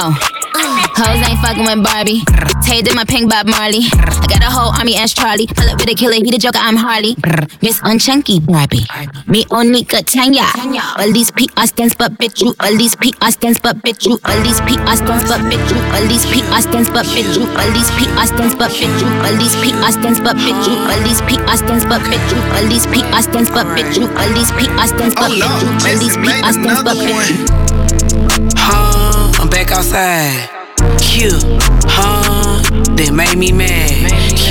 Hoes ain't fucking with Barbie. Tay did my pink Bob Marley. I got a whole army as Charlie. Pull up with a killer, he the Joker, I'm Harley. Miss Unchunky Barbie. Me only got Tanya. All these PR stands but bitch you. All these PR stands but bitch you. All these PR stands but bitch you. All these PR stands but bitch you. All these PR stands but bitch you. All these PR stands but bitch you. All these PR stands but bitch you. All these PR stands but bitch you. All these PR stands but bitch you. All these PR stands but bitch you. I'm back outside. They made me mad.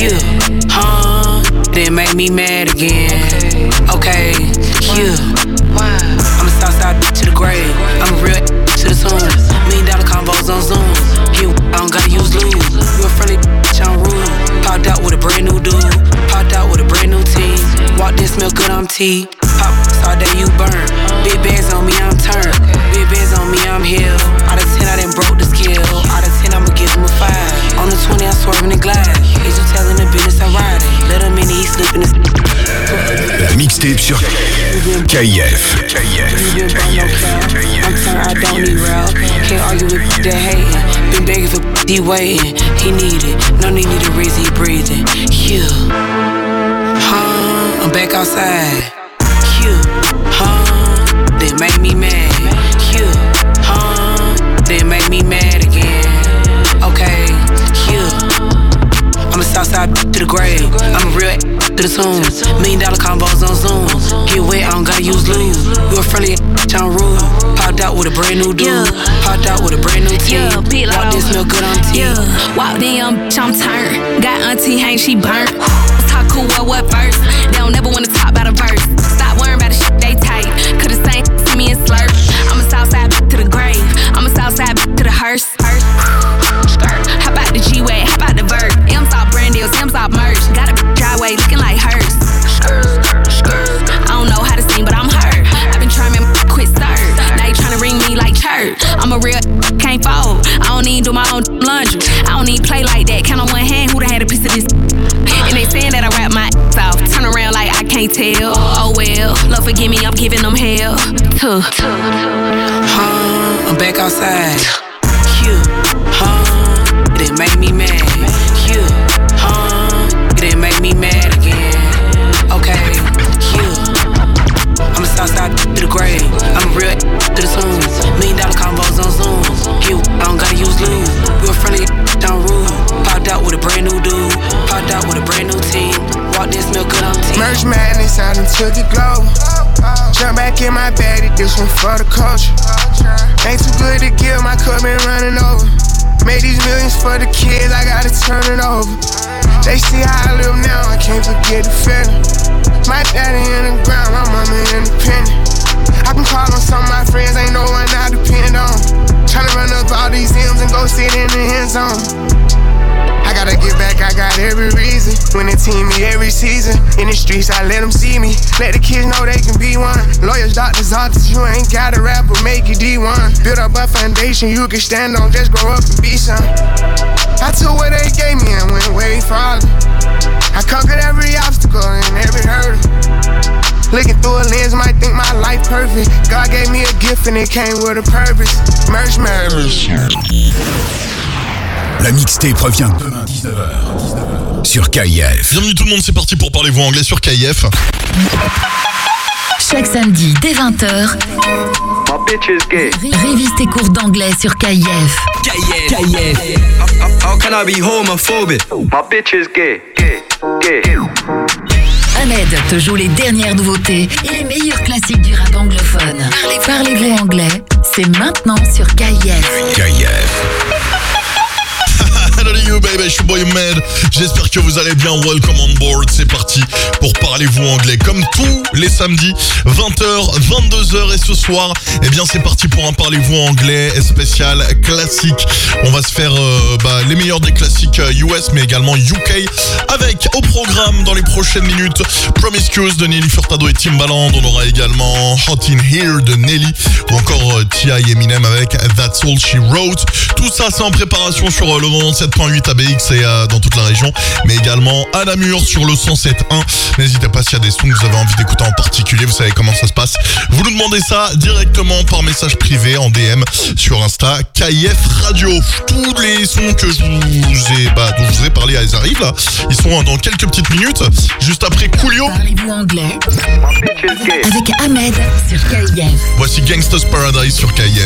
They made me mad again. Okay, I'm a Southside to the grave. I'm a real to the tomb. $1 million combos on Zoom. I don't gotta use lube. You a friendly bitch, I'm rude. Popped out with a brand new dude. Popped out with a brand new team. Walked in, smell good, I'm tea. Pop, saw that you burn. Big bands on me, I'm turned. Big bands on me, I'm healed. Out of 10, I done broke the skill. Out of 10, I'ma give him a 5. On the 20, I'm swerving and glide. Is you telling the business I'm riding? Let him in, he's sleeping. La mixtape sur KIF. I'm turned, I don't need rap. Can't argue with that hating. Been begging for he waiting. He need it. No need to reason, he breathing. I'm back outside. They made me mad. They made me mad again. Okay, I'm a Southside to the grave. I'm a real to the tomb. $1 million combos on Zoom. Get wet, I don't gotta use lube. You a friendly I'm rude. Popped out with a brand new dude. Popped out with a brand new team. Walked in, smell good, I'm tea. Walked in, I'm turned. Got auntie, ain't she burnt? Talk cool, what first? They don't never wanna talk about a verse. Stop worrying about the shit they tight. Could've sang, see me and slurp. I'm a Southside to the grave. I'm a Southside to the hearse. How about the G-Way? How about the vert? M's all brand deals, M's all merch. Got a driveway looking like hers. I don't know how to sing, but I'm her. I've been trying to quit serve. Now you trying to ring me like church. I'm a real can't fold. I don't even do my own laundry. I don't even play like that. Count on one hand who done had a piece of this. And they saying that I rap my off. Turn around like I can't tell. Oh well, Lord forgive me, I'm giving them hell. I'm back outside. They made me mad. They made me mad again. Okay, I'm a Southside to the grave. I'm a real to the tomb. $1 million combos on Zoom. I don't gotta use lube. You a friendly, I'm rude. Popped out with a brand new dude. Popped out with a brand new team. Walked in, smell good, I'm tea. Merch madness out into the globe. Jump back in my bag, this one for the culture. Ain't too good to give, my cup been running over. Made these millions for the kids, I gotta turn it over. They see how I live now, I can't forget the feeling. My daddy in the ground, my mama independent. I can call on some of my friends, ain't no one I depend on. Tryna run up all these M's and go sit in the end zone. I gotta get back, I got every reason. Winning team me every season. In the streets, I let them see me. Let the kids know they can be one. Lawyers, doctors, artists, you ain't gotta rap or make it D1. Build up a foundation you can stand on, just grow up and be some. I took what they gave me and went way farther. I conquered every obstacle and every hurdle. Looking through a lens, might think my life perfect. God gave me a gift and it came with a purpose. Merch. La mixtape revient demain 19h sur KIF. Bienvenue tout le monde, c'est parti pour Parlez-vous anglais sur KIF. Chaque samedi dès 20h, révise tes cours d'anglais sur KIF. How can I be homophobic? My bitch is gay. Ahmed te joue les dernières nouveautés et les meilleurs classiques du rap anglophone. Parlez-vous anglais, c'est maintenant sur KIF. Hello you baby, je suis Boy Med. J'espère que vous allez bien. Welcome on board. C'est parti pour Parlez-vous anglais. Comme tous les samedis, 20h, 22h. Et ce soir, eh bien c'est parti pour un Parlez-vous anglais spécial classique. On va se faire les meilleurs des classiques US mais également UK. Avec au programme dans les prochaines minutes Promiscuous de Nelly Furtado et Timbaland. On aura également Hot in Here de Nelly. Ou encore T.I. Eminem avec That's All She Wrote. Tout ça, c'est en préparation sur le 97.8 ABX et dans toute la région, mais également à Namur sur le 107.1. N'hésitez pas s'il y a des sons que vous avez envie d'écouter en particulier, vous savez comment ça se passe. Vous nous demandez ça directement par message privé en DM sur Insta, KIF Radio. Tous les sons que dont je vous ai parlé, ils arrivent là. Ils sont dans quelques petites minutes, juste après Coolio. Parlez-vous anglais avec Ahmed sur KIF. Voici Gangsta's Paradise sur KIF.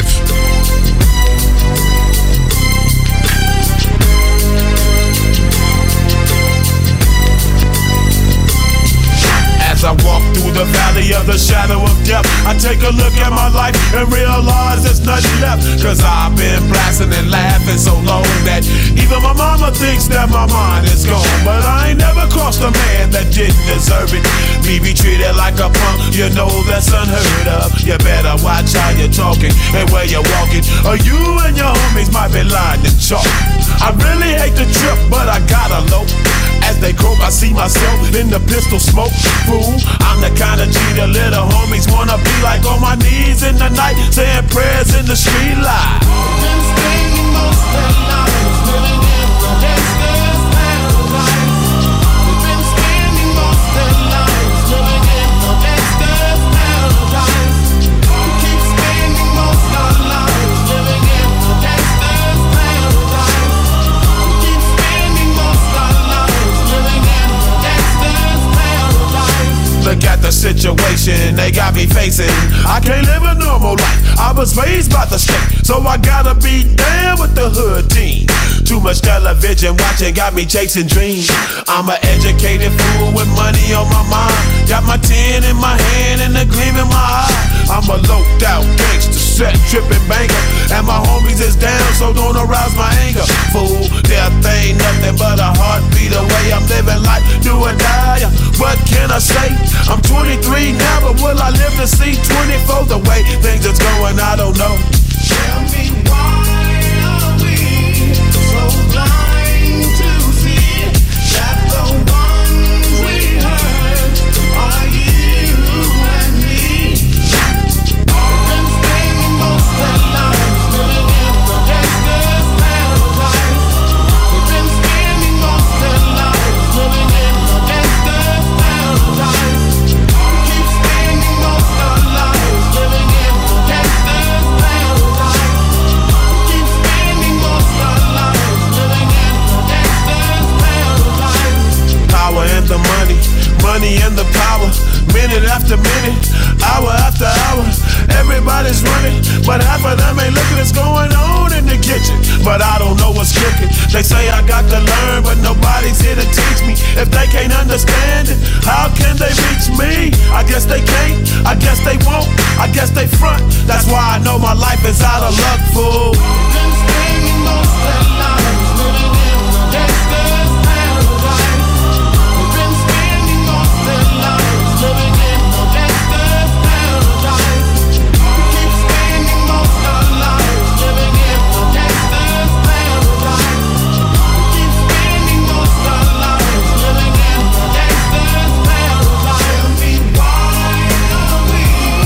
As I walk through the valley of the shadow of death, I take a look at my life and realize there's nothing left. Cause I've been blasting and laughing so long that even my mama thinks that my mind is gone. But I ain't never crossed a man that didn't deserve it. Me be treated like a punk, you know that's unheard of. You better watch how you're talking and where you're walking, or you and your homies might be lying to chalk. I really hate the trip, but I gotta low. As they croak, I see myself in the pistol smoke. Fool, I'm the kind of G the little homies wanna be like, on my knees in the night, saying prayers in the street light. Been spending most of their lives living in the gangster's paradise. We've been spending most of their lives living in the gangster's paradise. We keep spending most of our lives living in the gangster's paradise. We keep spending most of our lives living in the gangster's paradise. Look at the situation they got me facing. I can't live a normal life. I was raised by the state, so I gotta be down with the hood team. Too much television watching got me chasing dreams. I'm an educated fool with money on my mind. Got my 10 in my hand and a gleam in my eye. I'm a loped out gangster, set tripping banker, and my homies is down, so don't arouse my anger. Fool, death ain't nothing but a heartbeat away. I'm living life, do or die. What can I say? I'm 23 now, but will I live to see 24? The way things is going, I don't know. Tell me why are we so blind to see that the ones we hurt are you and me? We've been spending most of our lives living in the gangster's paradise. We've been spending most of our lives living in the gangster's paradise. We keep spending most of our lives living in the gangster's paradise. We keep spending most of our lives living in the gangster's paradise. Power and the money, money and the power. Minute after minute, hour after hour, everybody's running, but half of them ain't looking what's going on in the kitchen. But I don't know what's cooking. They say I got to learn, but nobody's here to teach me. If they can't understand it, how can they reach me? I guess they can't, I guess they won't, I guess they front. That's why I know my life is out of luck, fool. We've been spending most of our lives living in the gangster's paradise. We've been spending most of our lives living in the gangster's paradise. We keep spending most of our lives living in the gangster's paradise. We keep spending most of our lives living in the gangster's paradise. Tell me why are we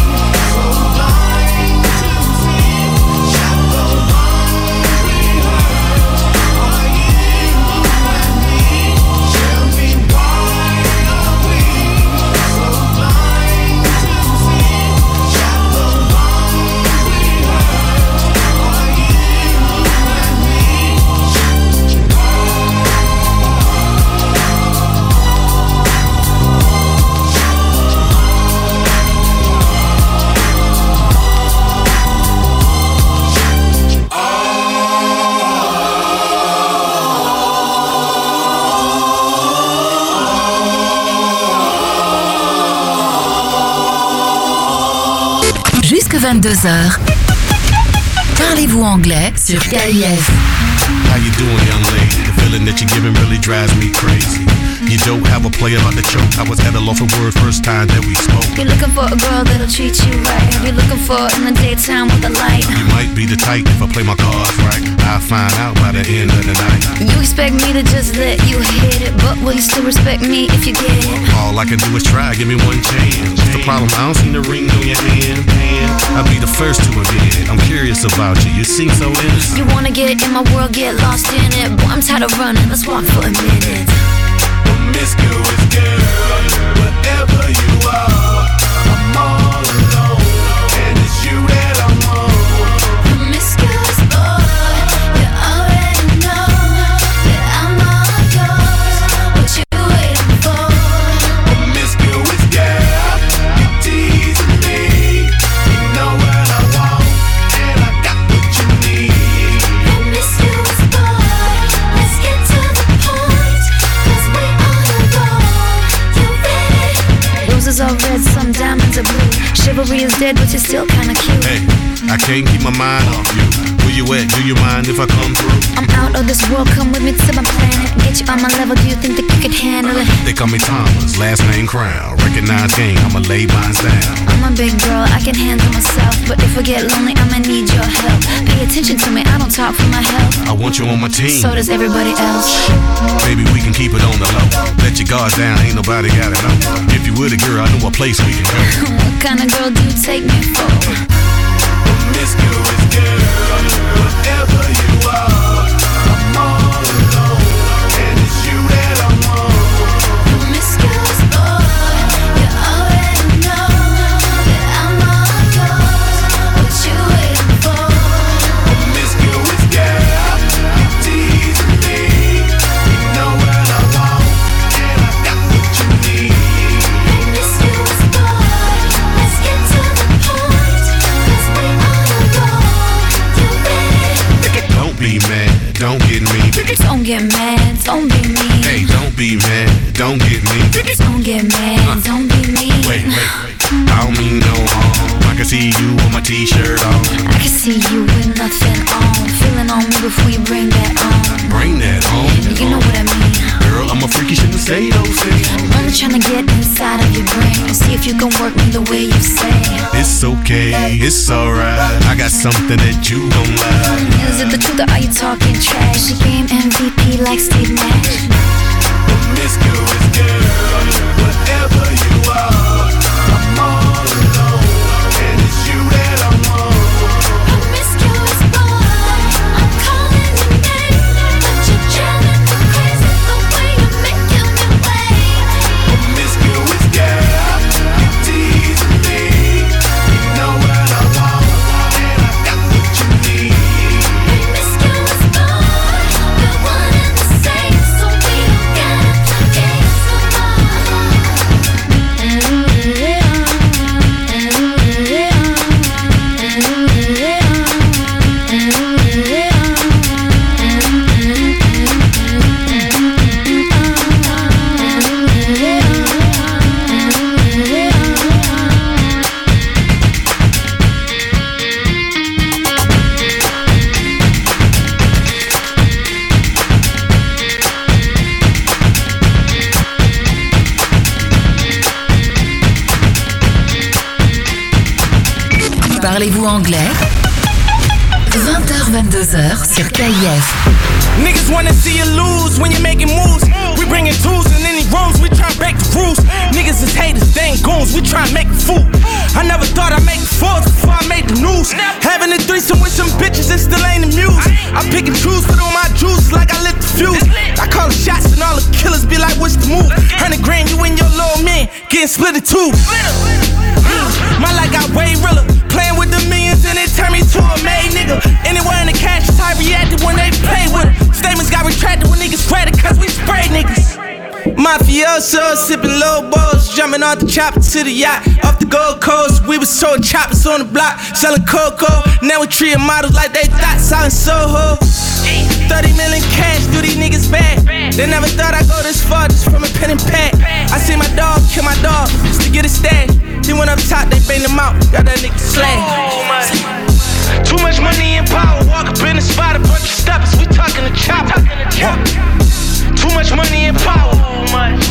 so blind to see that the ones we hurt are you and me? Tell me why are we so blind to see that the ones we hurt are you and me? Jusque 22h. Parlez-vous anglais sur KIF. How you doing, young lady? The feeling that you're giving really drives me crazy. You don't have a play about the choke. I was at a loss for word first time that we spoke. You're looking for a girl that'll treat you right. You're looking for in the daytime with a light. You might be the type if I play my cards right. I'll find out by the end of the night. You expect me to just let you hit it, but will you still respect me if you get it? All I can do is try, give me one chance. What's the problem? I don't see the ring on your hand. I'll be the first to admit it. I'm curious about you, you seem so innocent. You wanna get in my world, get lost in it. Boy, I'm tired of running, let's walk for a minute. Promiscuous girl, whatever you are, I'm all alone, and it's you that I want. Promiscuous boy, you already know that I'm all yours. What you waiting for? Promiscuous girl, you teasing me. You know what I want, and I got what you need. Promiscuous boy, let's get to the point, 'cause we on the road. You ready? Roses are red, some diamonds are blue. Chivalry is dead, but you're still kinda cute. Hey, I can't keep my mind off you. Where you at? Do you mind if I come through? I'm out of this world, come with me to my planet. Get you on my level, do you think that you could handle it? They call me Thomas, last name Crown. Recognize game, I'ma lay mine down. I'm a big girl, I can handle myself. But if I get lonely, I'ma need your help. Pay attention to me, I don't talk for my health. I want you on my team. So does everybody else. Maybe we can keep it on the low. Let your guards down, ain't nobody gotta know. If you were the girl, I know a place we can go. What kind of girl do you take me for? Promiscuous girl, whatever you are, I'm all alone, and it's you that I want. Promiscuous boy, you already know that I'm all yours. What you waiting for? Promiscuous girl, you teasing me. You know what I want, and I got what you need. Promiscuous boy, let's get to the point, 'cause we on the road. You ready? Don't be mad, don't get me. Don't get mad, don't be mean. Hey, don't be mad, don't get me. Don't get mad, don't be mean. Wait, I don't mean no harm. I can see you with my t-shirt on. I can see you with nothing on. Feeling on me before you bring that on. Bring that on. You know what I mean. Girl, I'm a freaky, shouldn't say those things. I'm only trying to get inside of your brain and see if you can work me the way you say. It's okay, it's alright. I got something that you don't like. Is it the truth or are you talking trash? The game MVP like Steve Nash. Promiscuous girl, whatever you are, I'm all alone, and it's you that I want. Promiscuous boy, I'm calling your name, but you're driving me crazy the way you're making me wait. Promiscuous girl, you teasing me. You know what I want, and I got what you need. Promiscuous boy, we're one and the same, so we don't gotta play games no Parlez-vous anglais? 20h-22h sur KIF. Niggas wanna see you lose when you're making moves. We bringing tools in any rooms, we tryna break the rules. Niggas is haters, they ain't goons, we tryna make a fool. I never thought I'd make fours before I made the news. Having a threesome with some bitches, it still ain't amused. I pick and choose, put on my juices like I lit the fuse. I call the shots and all the killers be like, what's the move? 100 grand, you and your little man, getting split in two. My life got way realer. Playing with the millions and it turned me to a made nigga. Anywhere in the cash, I reacted when they play with it. Statements got retracted when niggas credit, cause we spray niggas. Mafioso, sipping low balls, jumping off the chopper to the yacht. Off the Gold Coast, we was sold choppers on the block, selling cocoa. Now we treating models like they thought, selling Soho. 30 million cash, do these niggas bad. They never thought I'd go this far just from a pen and pad. I see my dog kill my dog just to get a stash. He went up top, they bang them out, got that nigga slashed. Too much money and power, walk up in the spot, a bunch of steppers, we talking the chopper. Too much money and power,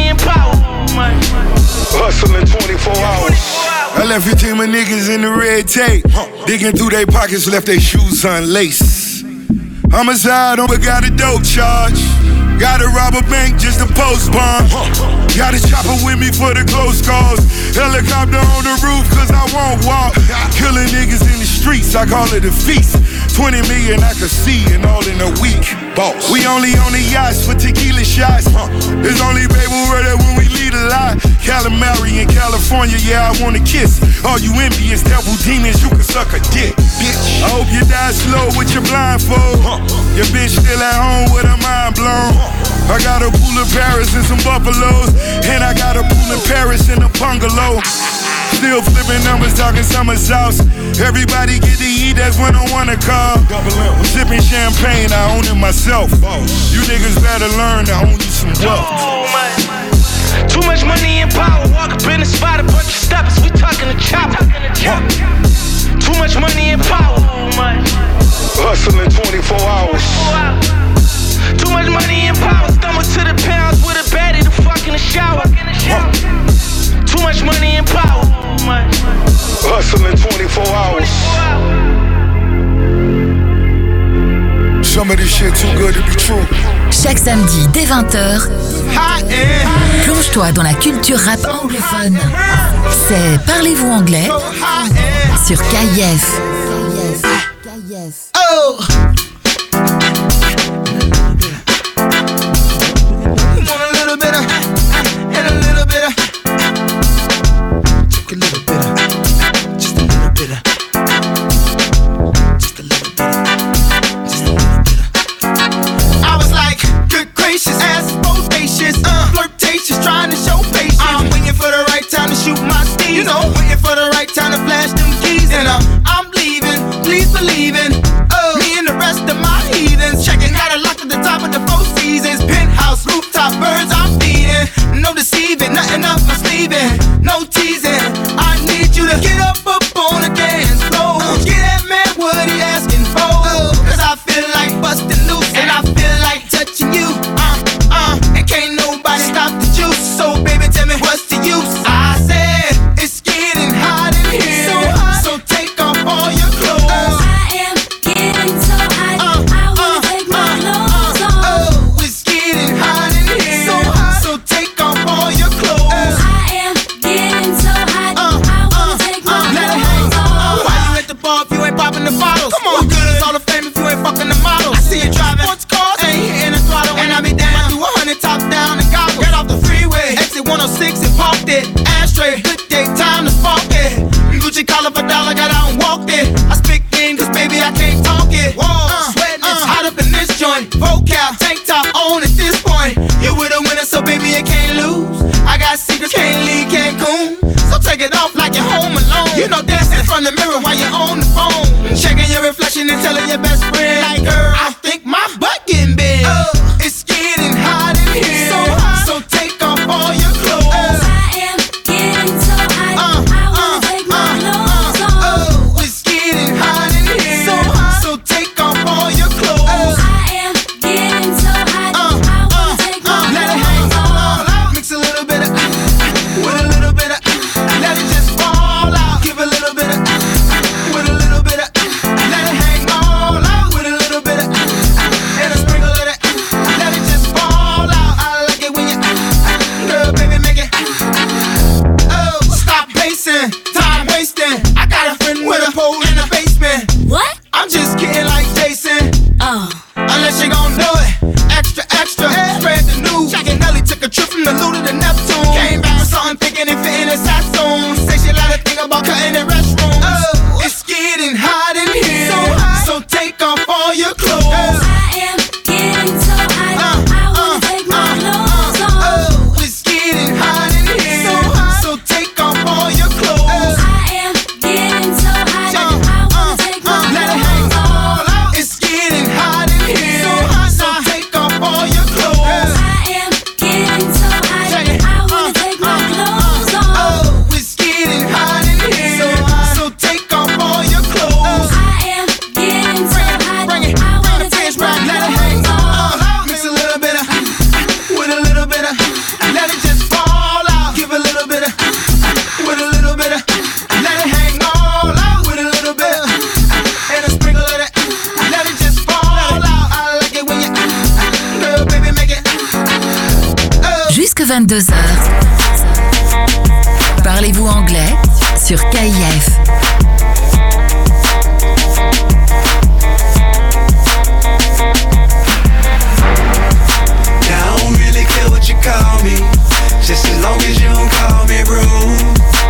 money and power. Hustling 24 hours. I left 15 of my niggas in the red tape. Digging through their pockets, left their shoes unlaced. Homicide, but got a dope charge. Gotta rob a bank just to post bond. Got a chopper with me for the close calls. Helicopter on the roof cause I won't walk. Killing niggas in the streets, I call it a feast. 20 million I could see and all in a week. Boss. We only on the yachts for tequila shots. There's only baby word that when we lead a lot. Calamari in California, yeah, I wanna kiss. All you envious devil demons, you can suck a dick, bitch. I hope you die slow with your blindfold. Your bitch still at home with her mind blown. I got a pool in Paris and some buffaloes. And I got a pool in Paris and a bungalow. Still flipping numbers, talking summer sauce. Everybody get to eat, that's when I wanna call. I'm sipping champagne, I own it myself. You niggas better learn to own you some wealth. Too much money and power. Walk up in the spot, a bunch of steppers. We talking the chopper. Too much money and power. Hustling 24 hours. Too much money and power. Stumble to the pounds with a baddie to fuck in the shower. Too much money and power. Hustling 24 hours. Some of this shit too good to be true. Chaque samedi dès 20h, plonge-toi dans la culture rap anglophone. C'est Parlez-vous anglais sur KIF. Oh! Flirtatious, trying to show patience. I'm waiting for the right time to shoot my steez. You know, waiting for the right time to flash them keys. And I'm leaving, please believe in me and the rest of my heathens. Checking out a lock at the top of the Four Seasons. Penthouse, rooftop, birds I'm feeding. No deceiving, nothing up my sleeving. No teasing, I need you to get up on the dance floor. Get that man what he asking for. Cause I feel like busting loose and I feel like touching you. And can't nobody stop the juice. So baby, tell me what's the use? I said it's getting hot in here, so hot. So take off all your clothes. I am getting so hot. I wanna take my clothes off. Oh, it's getting hot in here, so hot. So take off all your clothes. I am getting so hot. I wanna take my clothes off. Why you at the bar if you ain't popping the bottles? Come on, good as all the fame if you ain't fucking the models. I see you driving sports cars, ain't hitting the throttle, and I be down. I do 100 top down and gobble. Get off the freeway, exit 106 and parked it. Ashtray, good day, time to spark it. Gucci collar for dollar, got out and walked it. I speak in, cause baby I can't talk it. Whoa, sweating, it's hot up in this joint. Vocal, tank top on at this point. You with a winner, so baby you can't lose. I got secrets, can't leave Cancun. So take it off like you're home alone. You know dancing in front of the mirror while you're on the phone. Checking your reflection and telling your best friend, like, girl, I think my butt getting big. It's getting hot in here, so hot. So take off all your clothes. I am getting so hot. I wanna take my clothes off. Oh, it's getting hot in here, so hot. So take off all your clothes. I am getting so hot. I wanna take my clothes off. Mix a little bit of with a little bit of let it just fall out. Give a little bit of with a little bit of let it hang all out. With a little bit of and a sprinkle of that. Let it just fall out. I like it when you girl, baby, make it. Oh, stop pacing, time wasting. I got a friend with a pole in the basement. What? I'm just kidding like Jason. Unless you gon' do it. Extra, extra, spread the news. Jack and Nelly took a trip from the Luda to Neptune. Came back with something thinking it fit in his Saxon. Say she like to think about cutting the restroom. Oh, it's getting hot in here, so hot. So take off all your clothes. I am getting so hot. I wanna take my clothes off. Oh, it's getting hot in here, so hot. So take off all your clothes. I am getting so hot. I wanna take my clothes off. It's getting hot in here, so hot. So take off all your clothes. I am getting so hot. I wanna take my clothes off. Oh, Parlez-vous anglais sur KIF. You call me, just as long as you don't call me rude.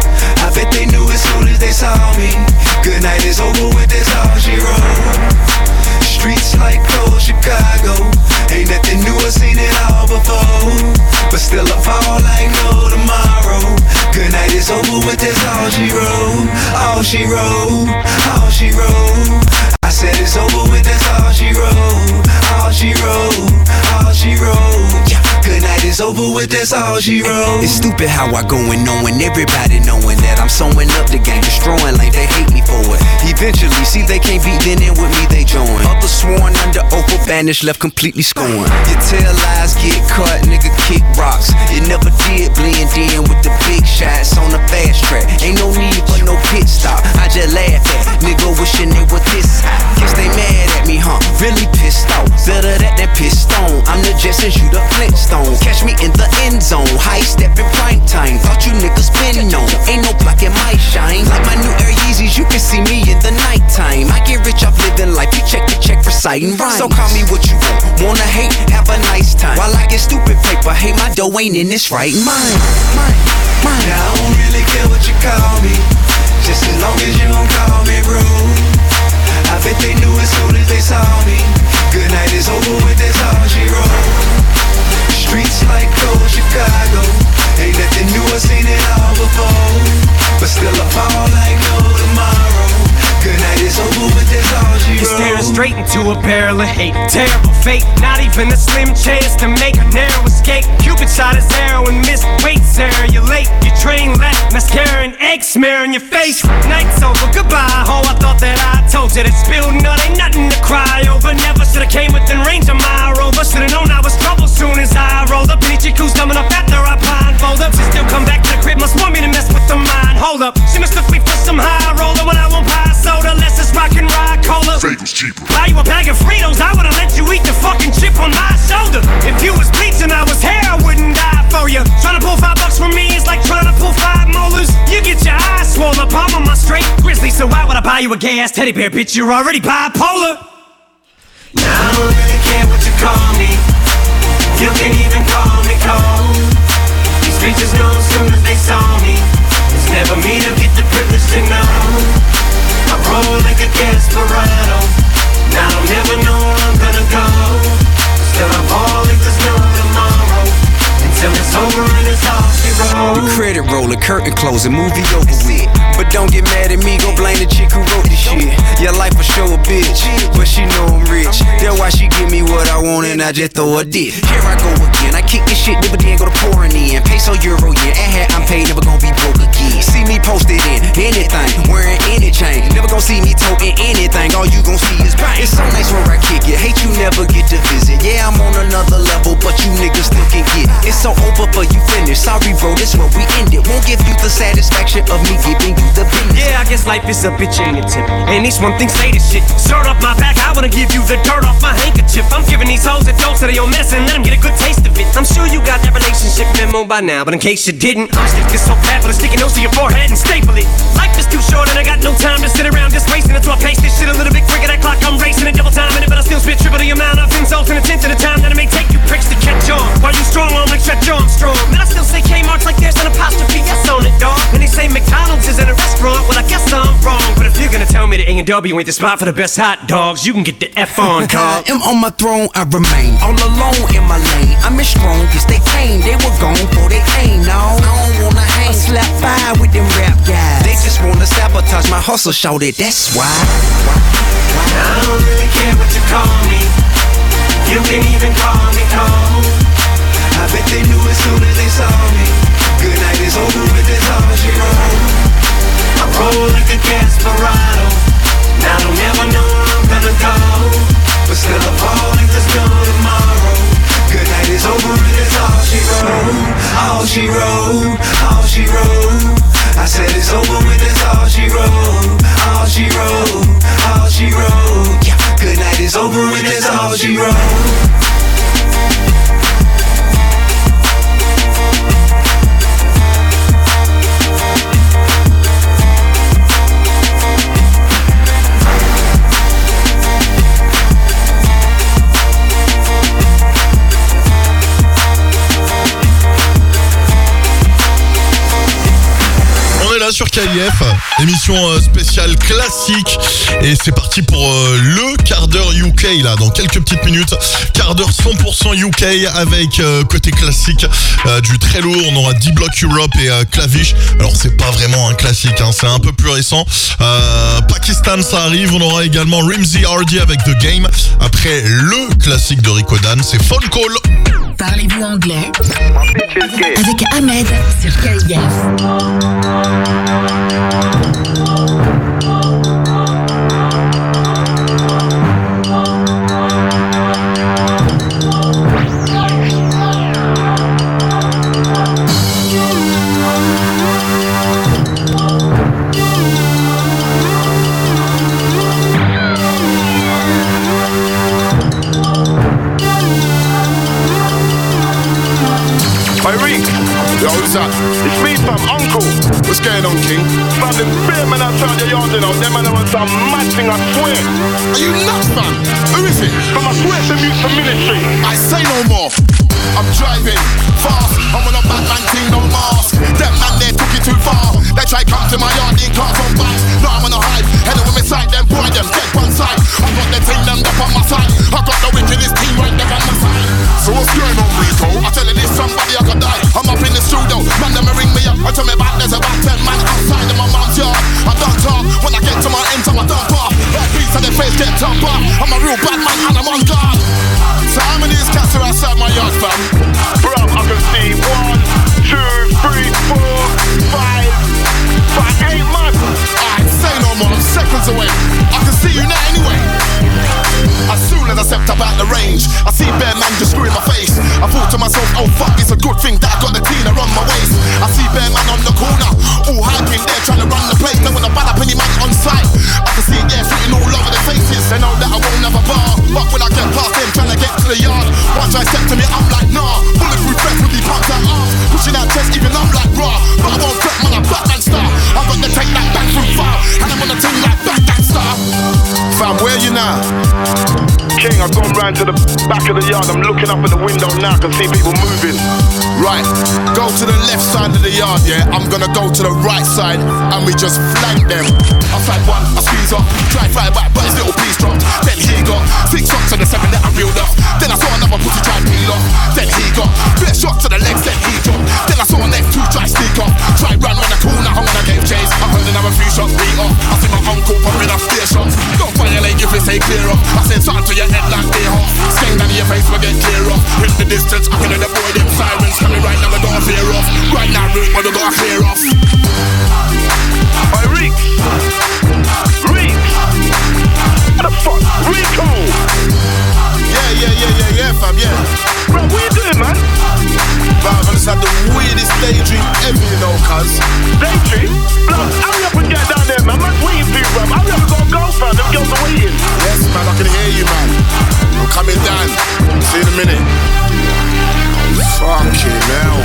I bet they knew as soon as they saw me. Good night is over with, that's all she wrote. Streets like cold Chicago, ain't nothing new, I seen it all before. But still I fall like no tomorrow. Good night is over with, that's all she wrote. All she wrote, all she wrote. I said it's over with, that's all she wrote. All she wrote, all she wrote. Yeah. Good night is over with, that's all she wrote. It's stupid how I go and knowing everybody knowing that I'm sewing up the game, destroying like they hate me for it. Eventually, see they can't beat, then in with me they join. Others sworn under oath or banished, left completely scorned. You tell lies, get caught, nigga kick rocks. It never did blend in with the big shots on the fast track. Ain't no need for no pit stop, I just laugh at nigga wishing they were this high. Guess they mad at me, huh? Really pissed off. Better that than pissed on. I'm the Jetsons, you the Flintstones. Catch me in the end zone, high step in prime time. Thought you niggas been known, ain't no blocking my shine. Like my new Air Yeezys, you can see me in the nighttime. I get rich off living life, you check the check for citing rhymes. So call me what you want, wanna hate, have a nice time. While I get stupid paper, hey my dough ain't in this right mind. Now I don't really care what you call me, just as long as you don't call me rude. I bet they knew as soon as they saw me. Good night is over with, that's all she wrote. Streets like cold Chicago, ain't nothing new, I seen it all before. But still I fall like no tomorrow. Good night is over with, that's all she wrote. You're staring straight into a barrel of hate. Terrible fate, not even a slim chance to make a narrow escape. Cupid shot his arrow and missed. Wait, Sarah, you're late. Your train left, mascara and egg smear on your face. Night's over, goodbye, ho. I thought that I told you that spilled nut ain't nothing to cry over. Never should've came within range of my rover. Should've known I was trouble soon as I rolled up. Any chick who's dumb enough after I blindfold up, she still come back to the crib, must want me to mess with the mind. Hold up, she must have me for some high roller when I won't buy soda. Less it's rock and ride cola. Fagel's cheaper. Buy you a bag of Fritos, I would've let you eat the fucking chip on my shoulder. If you was bleach and I was hair, I wouldn't die for you. Trying to pull $5 from me is like trying to pull 5 molars. You get your eyes swollen, palm on my straight grizzly. So why would I buy you a gay ass teddy bear, bitch? You're already bipolar. Now I don't really care what you call me. You can even call me cold. These bitches know as soon as they saw me. It's never me to get the privilege to know. I roll like a Gasparado. Now I don't never know where I'm gonna go. Still I fall like there's no tomorrow. Until it's over and it's all she wrote. The credit roller, curtain closing, movie over with. But don't get mad at me, go blame the chick who wrote this shit. Your life will show a bitch, but she know I'm rich. That's why she give me what I want and I just throw a dick. Here I go again, I kick this shit, never then go to pouring in. Peso, euro, yen, and hat I'm paid, never gonna be broke again. See me posted in anything, wearing any chain. Never gonna see me toting anything, all you gon' see is bang. It's so nice where I kick it, hate you never get to visit. Yeah, I'm on another level, but you niggas still can get. It's so over for you finished, sorry bro, this where we end it. Won't give you the satisfaction of me giving you the business. Yeah, I guess life is a bitch ain't a tip. And each one thinks they the shit. Shirt off my back, I wanna give you the dirt off my handkerchief. I'm giving these hoes a dose of their own medicine, let them get a good taste of it. I'm sure you got that relationship memo by now, but in case you didn't, I'll stick this so fat with a sticky nose to your forehead and staple it. Life is too short and I got no time to sit around just wasting it. So I pace this shit a little bit quicker, that clock I'm racing it, double timing it, but I still spit triple the amount of insults and a tenth of the time that it may take you pricks to catch on. While you strong on like Stretch Armstrong, man, I still say Kmart's like there's an apostrophe S on it, dog. And they say McDonald's is in a restaurant, well I guess I'm wrong. But if you're gonna tell me that A&W ain't the spot for the best hot dogs, you can get the F on, car. I am on my throne, I remain all alone in my lane. I'm as strong as they came, they were gone for they came. No, I don't wanna hang, slap fire with them rap guys. They just wanna sabotage my hustle, shout it, that's why. I don't really care what you call me. You can even call me cold. I bet they knew as soon as they saw me. Good night is over with, that's all she wrote. I roll like a Gasparado. Now I don't ever know where I'm gonna go. But still I fall like there's no tomorrow. Good night is over and that's all she wrote. All she wrote, all she wrote. I said it's over with, that's all she wrote. All she wrote, all she wrote. Yeah, good night is over and that's all she wrote. là sur KIF, émission spéciale classique. Et c'est parti pour le quart d'heure UK là, dans quelques petites minutes. Quart d'heure 100% UK avec côté classique du très lourd. On aura D-Block Europe et Clavish. Alors c'est pas vraiment un classique, hein, c'est un peu plus récent. Pakistan ça arrive. On aura également Rimsey Hardy avec The Game. Après le classique de Rico Dan, c'est Phone Call. Parlez-vous anglais avec Ahmed sur KIF. Yo, who's that? It's me, fam, Uncle. What's going on, King? Fam, the beer man outside your yard, you know, them man want some mad thing, I swear. Are you nuts, fam? Who is it? Fam, I swear it's a mute for military. I say no more. I'm driving fast. I'm on a Batman thing, no mask. Them man there took it too far. They try come to my yard in cars on bikes. Now I'm on a hype. Heading with me side, them boy, them dead one side. I got the thing, them up on my side. I got the wickedest team right there on my side. So what's going on, Rico? I tell you this, somebody I could die. I'm up in the studio, man, them ring me up. I tell me back, there's about 10 man outside in my mom's yard. I don't talk, when I get to my end, I'm a dump off. Like beats and their face get jumped off. I'm a real bad man and I'm on guard. So how many of these cats are outside my yard, fam? Bro, I can see 1, 2, 3, 4, 5, 8 man. Alright, say no more, I'm seconds away. I can see you now anyway. As soon as I stepped up out the range, I see bare man just screwing my face. I thought to myself, oh fuck, it's a good thing that I got the Tina on my waist. I see bare man on the corner, all hyping there trying to run the place. They want to bad up any man on sight. I can see it there sitting all over their faces. They know that I won't have a bar, but when I get past them trying to get to the yard, one try step to me, I'm like nah. Bulletproof vest with these pumps out arms, pushing out chest, even I'm like raw. But I won't fret, man, I'm Batman star. I got to take that bang from far, and I'm on the team like Batman star. Fam, where you now? King, I've gone round to the back of the yard. I'm looking up at the window now. I can see people moving. Right, go to the left side of the yard, yeah. I'm gonna go to the right side and we just flank them. Outside one, I squeeze up, try fly back, but his little piece dropped. Then he got 6 shots to the 7 that I reeled off. Then I saw another pussy try to peel off. Then he got 3 shots to the legs, then he dropped. Then I saw a next 2 try sneak off. Try run around the corner, I wanna gave chase. I heard another 3 shots beat off. I see my uncle pumping off 4 shots. Don't violate if it's a clear off. I said something to your head like they off. Stain down your face will get clear off. In the distance, I can hear the boy, them sirens coming right now, we gotta fear off. Right now, Rick, we gotta clear off. Hey, Rick! Rick! What the fuck? Rico! Yeah, fam, yeah. Bro, what you doing, man? Bro, I just had the weirdest daydream ever, you know, cuz. Daydream? Bro, hurry up and get down there, man. Man's waiting for you, bro. Hurry up and go, fam. Them girls are waiting. Yes, man, I can hear you, man. I'm coming down. See you in a minute. Fucking hell.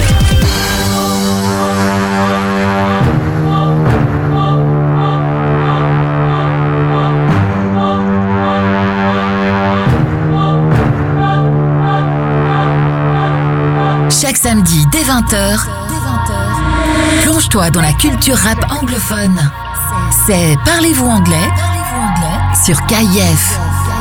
Chaque samedi dès 20h, plonge-toi dans la culture rap anglophone. C'est Parlez-vous anglais sur KIF.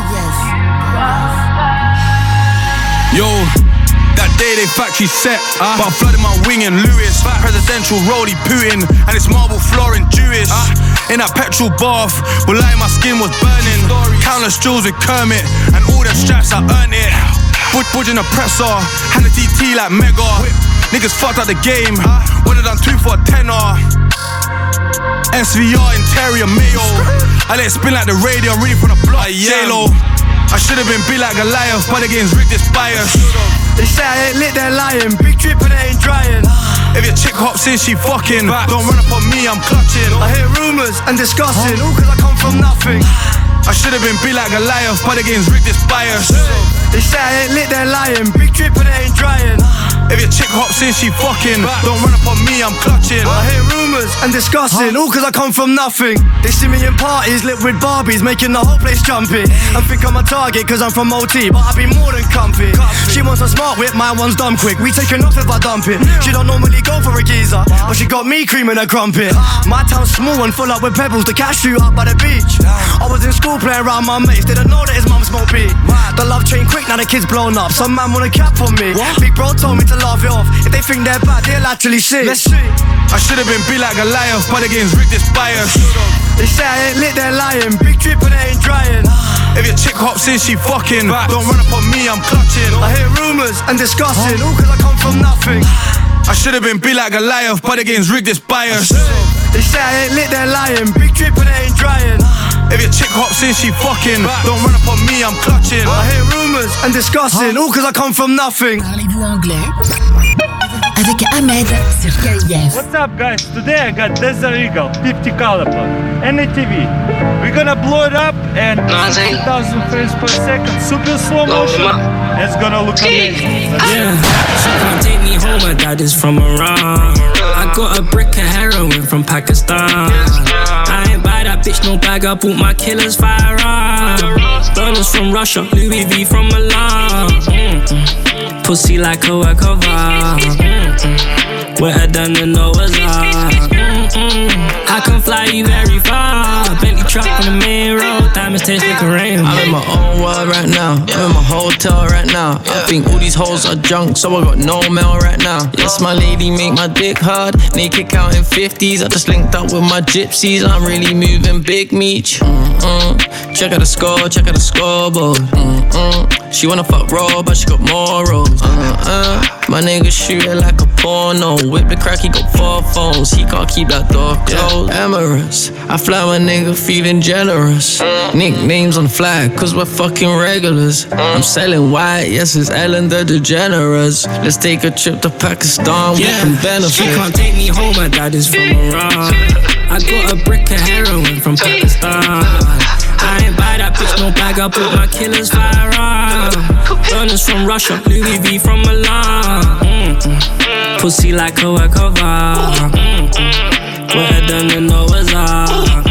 Yo, that day they factory set, but I flooded my wing in Lewis. Presidential rollie Putin, and it's marble flooring Jewish. In that petrol bath, well, like my skin was burning. Countless jewels with Kermit, and all the straps I earned it. Budging a presser, hand a TT like Mega. Niggas fucked up the game, would've done 2 for a tenner. SVR interior Mayo, I let it spin like the radio, I'm ready for the block. J-Lo, I should've been big like Goliath, but the game's rigged, it's biased. They say I ain't lit, they're lying. Big drip and they ain't drying. If your chick hops in, she fucking. Don't run up on me, I'm clutching. I hear rumours and discussing, all cause I come from nothing. I should've been big like Goliath, but the game's rigged, it's biased. They say I ain't lit, they're lying. Big drip and they ain't drying. If your chick hops in, she fucking. Don't run up on me, I'm clutching. I hear rumours and discussing, all cause I come from nothing. They see me in parties, lit with Barbies, making the whole place jumpy. And think I'm a target cause I'm from OT, but I be more than comfy. She wants a smart whip, my one's dumb quick. We taking off if I dump it. She don't normally go for a geezer, but she got me creaming a crumpet. My town's small and full up with pebbles, the cat shoot up by the beach. I was in school playing around my mates, didn't know that his mum smoked weed. The love chain quick, now the kid's blown up. Some man want a cap on me. Big bro told me to laugh it off. If they think they're bad, they'll actually see. Let's see. I should've been big like Goliath, but the game's rigged, it's biased. They say I ain't lit, they're lying. Big drip and they ain't drying. If your chick hops in, she fucking. Don't run up on me, I'm clutching. I hear rumours and discussing, all cause I come from nothing. I should've been big like Goliath, but the game's rigged, it's biased. They say I ain't lit, they're lying. Big drip and they ain't drying. If your chick hops in, she fucking. Don't run up on me, I'm clutching. I hear rumours and discussing, all cause I come from nothing. Parlez-vous anglais avec Ahmed sur KIF. What's up, guys? Today I got Desert Eagle 50 caliber NATV. We're gonna blow it up and 2,000 frames per second, super slow motion. It's gonna look amazing. Yeah, she can't take me home. My dad is from Iran. I got a brick of heroin from Pakistan. I ain't buy that bitch no bag. I bought my killer's firearm. Burners from Russia, Louis V from Milan. Pussy like a work of art. Wetter than the Noah's Ark. I can fly you very far. Bentley truck on the main road. Diamonds taste like a rainbow. I'm in my own world right now. I'm in my hotel right now. I think all these hoes are junk, so I got no mail right now. Yes, my lady make my dick hard. Naked counting 50s. I just linked up with my gypsies. I'm really moving big meat. Check out the score, check out the scoreboard. She wanna fuck raw, but she got more rolls. My nigga shoot it like a porno. Whip the crack, he got 4 phones. He can't keep that door closed. Emirates, I fly my nigga feeling generous. Nicknames on the flag, cause we're fucking regulars. I'm selling white, yes, it's Ellen the DeGeneres. Let's take a trip to Pakistan, we can benefit. She can't take me home, my dad is from Iran. I got a brick of heroin from Pakistan. I ain't buy that bitch no bag, I bought my killer's firearm. Burners from Russia, Louis V from Milan. Pussy like a work of art. Wetter than the Noah's Ark.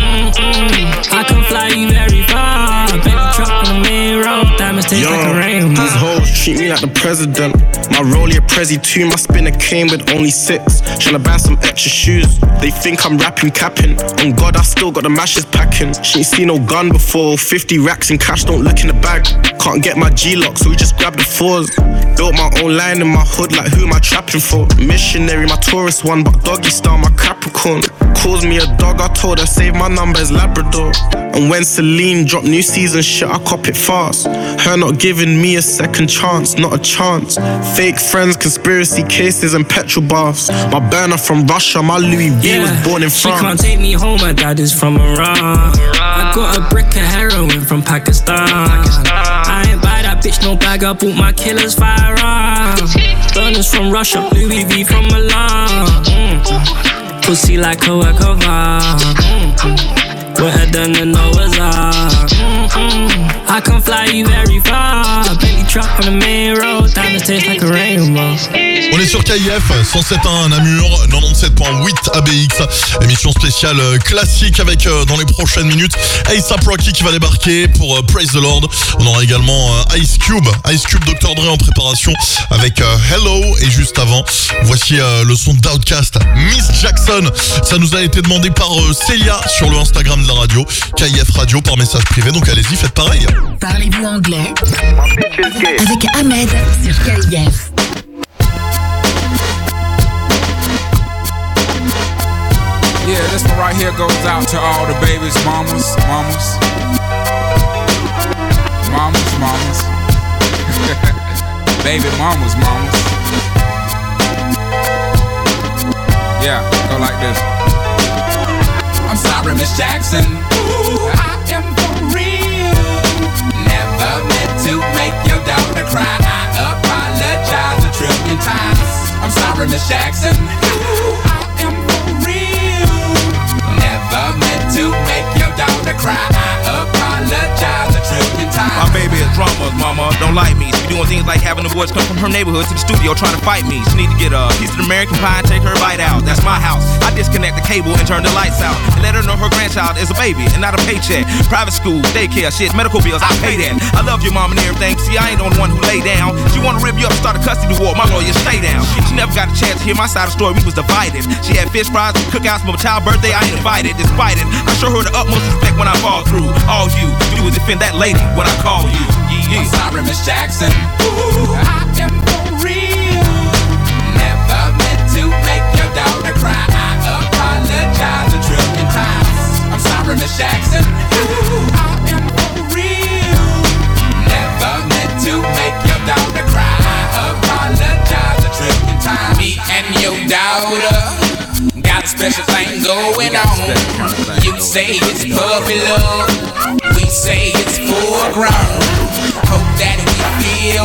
I can fly you very far. Bentley truck on the main road. Diamonds taste like a rainbow. These hoes treat me like the president. My rollie a Prezi too. My spinner came with only 6. Tryna buy some extra shoes. They think I'm rapping, capping. On God, I still got the mashes packing. She ain't seen no gun before. 50 racks in cash, don't look in the bag. Can't get my G-lock, so we just grab the 4s. Built my own line in my hood, like who am I trapping for? Missionary, my tourist one, but doggy style, my Capricorn. Calls me a dog, I told her save my number is Labrador. And when Celine dropped new season shit, I cop it fast. Her not giving me a second chance, not a chance. Fake friends, conspiracy cases and petrol baths. My burner from Russia, my Louis V was born in France. She can't take me home, my dad is from Iran. I got a brick of heroin from Pakistan. I ain't buy that bitch no bag, I bought my killer's firearm. Burners from Russia, Louis V from Milan. Pussy like a work of art. Wetter than the Noah's Ark. I can fly you very far. Bentley truck on the main road. Diamonds taste like a rainbow. On est sur KIF 107.1 Namur, 97.8 ABX. Émission spéciale classique avec dans les prochaines minutes A$AP Rocky qui va débarquer pour Praise the Lord. On aura également Ice Cube, Dr. Dre en préparation avec Hello. Et juste avant, voici le son d'Outkast, Miss Jackson. Ça nous a été demandé par Célia sur le Instagram de la radio, KIF Radio, par message privé. Donc allez-y, faites pareil. Parlez-vous anglais avec Ahmed sur KIF. Yeah, this one right here goes out to all the babies, mamas. Baby mamas. Yeah, go like this. I'm sorry, Miss Jackson. Ooh, I am for real. Never meant to make your daughter cry. I apologize 1,000,000,000 times. I'm sorry, Miss Jackson. Ooh, I am for real. Never meant to make your daughter cry. I apologize 1,000,000,000 times. My baby is drama, mama, don't like me. She be doing things like having the boys come from her neighborhood to the studio trying to fight me. She need to get a piece of American pie and take her bite out. That's my house. I disconnect the cable and turn the lights out. And let her know her grandchild is a baby and not a paycheck. Private school, daycare, shit, medical bills, I pay that. I love your mom and everything. See, I ain't the only one who lay down. She wanna rip you up, start a custody war. My lawyer, stay down. She never got a chance to hear my side of the story. We was divided. She had fish fries, cookouts for my child's birthday. I ain't invited. Despite it, I show her the utmost respect when I fall through. All you do is defend that lady when I call you. I'm sorry, Miss Jackson. Ooh, I am for real. Never meant to make your daughter cry. I apologize a trillion times. I'm sorry, Miss Jackson. Ooh, I am for real. Never meant to make your daughter cry. I apologize a trillion times. Me and your daughter got a special thing going on. You say it's puppy love, we say it's foreground. Hope that we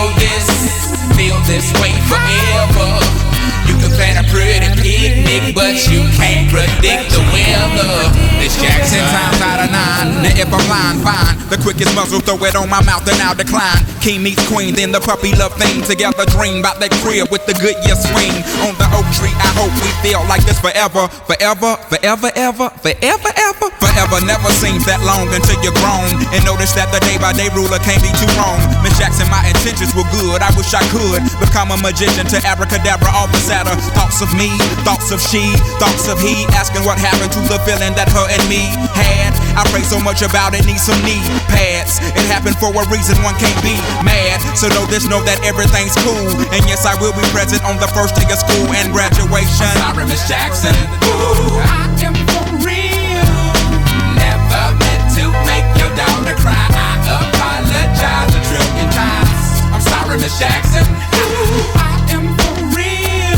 feel this way forever. You can plan a pretty picnic, but you can't predict the weather. This Jackson times out of 9. Now if I'm lying, fine. The quickest muzzle, throw it on my mouth and I'll decline. King meets queen, then the puppy love thing. Together dream about that crib with the Goodyear swing. On the oak tree, I hope we feel like this forever. Forever, forever, ever, forever, ever. Forever never seems that long until you're grown. And notice that the day-by-day ruler can't be too wrong. Miss Jackson, my intentions were good. I wish I could become a magician to abracadabra all the Saturn. Thoughts of me, thoughts of she, thoughts of he. Asking what happened to the feeling that her and me had. I pray so much about it, need some knee pads. It happened for a reason, one can't be mad. So know this, know that everything's cool. And yes, I will be present on the first day of school and graduation. I'm sorry, Miss Jackson. Ooh, I am for real. Never meant to make your daughter cry. I apologize a trillion times. I'm sorry, Miss Jackson. Ooh, I am for real.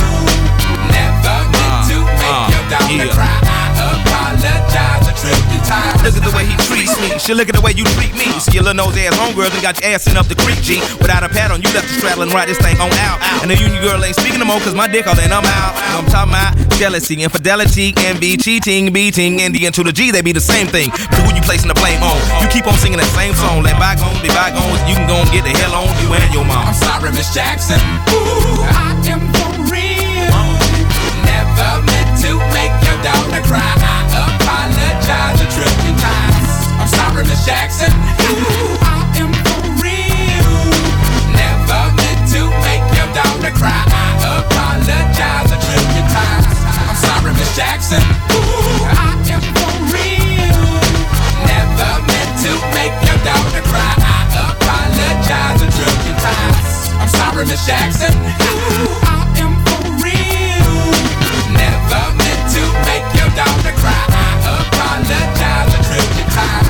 Never meant to make your daughter cry. I apologize a trillion times. Look at the way he treats me. She look at the way you treat me. See your little nose ass homegirls and got your ass sent up the creek, G. Without a pad on, you left the straddle and ride this thing on out. And the union girl ain't speaking no more cause my dick all in, I'm out. I'm talking about jealousy, infidelity, envy, cheating, beating, and the N to the G, they be the same thing. But who you placing the blame on? You keep on singing that same song. Let bygones be bygones. You can go and get the hell on you and your mom. I'm sorry, Miss Jackson. Ooh, I am for real. Never meant to make your daughter cry. I apologize a trillion times. I'm sorry, Miss Jackson. Ooh, I am for real. Never meant to make your daughter cry. I apologize a trillion times. I'm sorry, Miss Jackson. Ooh, I am for real. Never meant to make your daughter cry. I apologize a trillion times. I'm sorry, Miss Jackson. Ooh, I am for real. Never meant to make your daughter cry. I apologize a trillion times.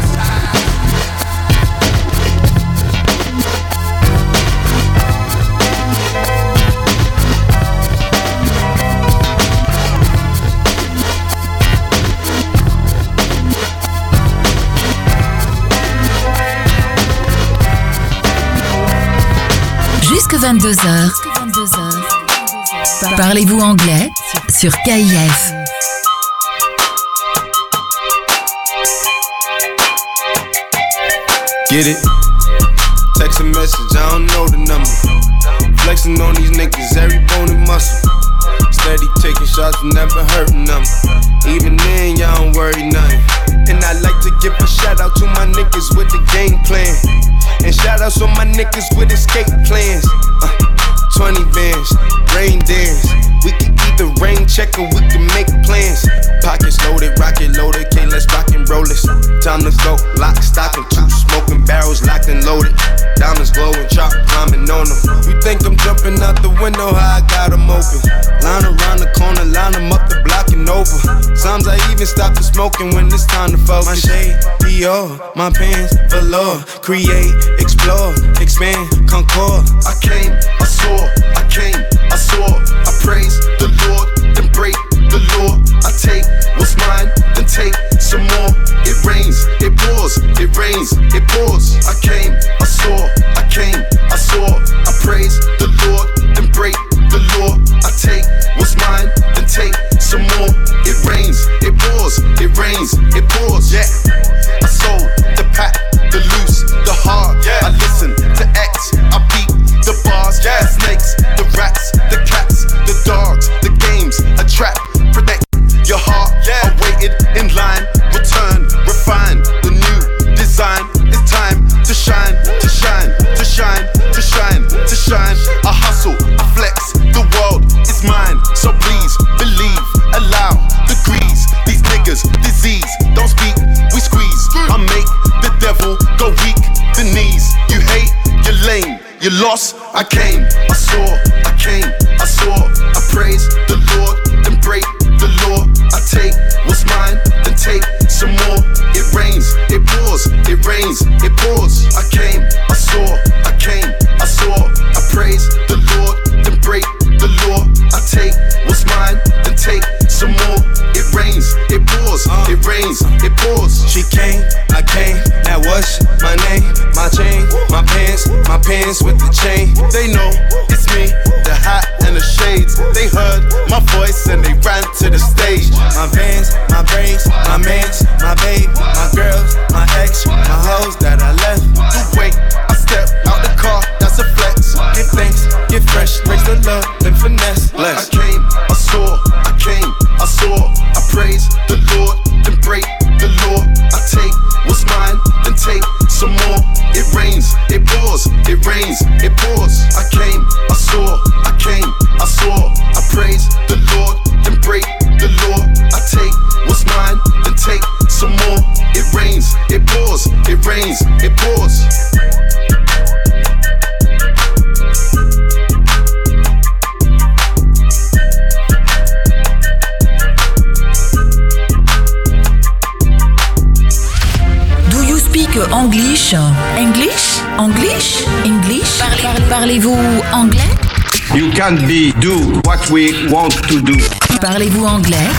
Jusque 22h. Parlez-vous anglais sur KIF. Get it? Text a message, I don't know the number. Flexing on these niggas, every bone and muscle. Steady taking shots, never hurting them. Even then, y'all don't worry nothing. And I like to give a shout out to my niggas with the game plan. And shout outs on my niggas with escape plans. 20 bands, rain dance. We can either rain check or we can make plans. Pockets loaded, rocket loaded, can't let's rock and roll this. Time to go, lock, stock, and two smoking barrels locked and loaded. Diamonds glowing, chop climbing on them. You think I'm jumping out the window, how I got them open. Line around the corner, line them up the block and over. Sometimes I even stop the smoking when it's time to focus. My shade, Dior, my pants, velour. Create, explore, expand, concord. I came, I saw, I came, I saw. I praise the Lord, then break the law. I take what's mine, then take some more. It rains, it pours, it rains, it pours. I came, I saw, I came, I saw. I praise the Lord, then break the law. I take what's mine, then take some more. It rains, it pours, it rains, it pours. Yeah, I sold the pack, the loose, the hard. Yeah, I listen to X, I beat the bars. Yeah, the snakes, the rats, the cats, the dogs, the games, lost, I came, I saw, I came, I saw, I praise the Lord, then break the law. I take what's mine, then take some more. It rains, it pours, it rains, it pours. I came, I saw, I came, I saw, I praise the Lord, then break the law. I take what's mine, then take some more. It rains, it pours, it rains, it pours. She came, I came, now what's my name? My chain, my pants with the chain. They know it's me, the hat and the shades. They heard my voice and they ran to the stage. My vans, my brains, my mans, my babe, my girls, my ex, my hoes that I left. You wait, I step out the car, that's a flex. Give thanks, get fresh, raise the love, then finesse. Bless. I came, I saw, I came, I saw, I praise the Lord, then break the law. I take what's mine, then take some more. It rains, it pours, it rains, it pours. I came, I saw, I came, I saw, I praise the Lord, then break the law. I take what's mine, then take some more. It rains, it pours, it rains, it pours. English? English? English? English? Parlez-vous anglais? You can't do what we want to do. Parlez-vous anglais?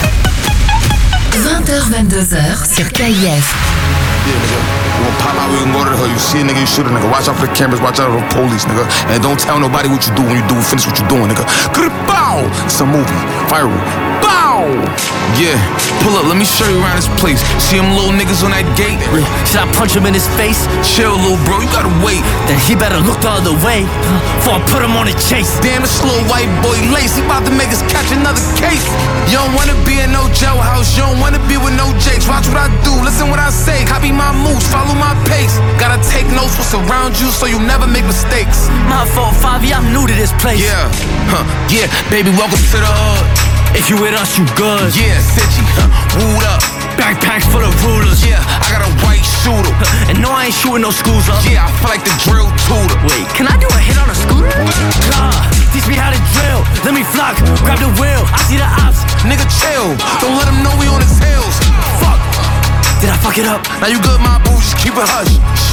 20h-22h sur KIF. Yeah, nigga. You gon' pop out, we gon' go to the hood. You see a nigga, you shoot a nigga. Watch out for the cameras, watch out for the police, nigga. And don't tell nobody what you do when you do. Finish what you doing, nigga. Bow! It's a movie. Viral. Bow! Yeah, pull up, let me show you around this place. See them little niggas on that gate? Should I punch him in his face? Chill, little bro, you gotta wait. Then he better look the other way before I put him on a chase. Damn, this little white boy lace, he about to make us catch another case. You don't wanna be in no jailhouse, you don't wanna be with no jakes. Watch what I do, listen what I say. Copy my moves, follow my pace. Gotta take notes what's around you so you never make mistakes. My fault, Favi, I'm new to this place. Yeah, yeah, baby, welcome to the hood. If you with us, you good. Yeah, City, wooed up. Backpacks full of rulers. Yeah, I got a white shooter. And no, I ain't shooting no schools up. Yeah, I feel like the drill tutor. Wait, can I do a hit on a scooter? God, teach me how to drill. Let me flock, grab the wheel. I see the ops. Nigga, chill. Don't let him know we on his heels. Fuck. Did I fuck it up? Now you good, my boo, just keep it hush.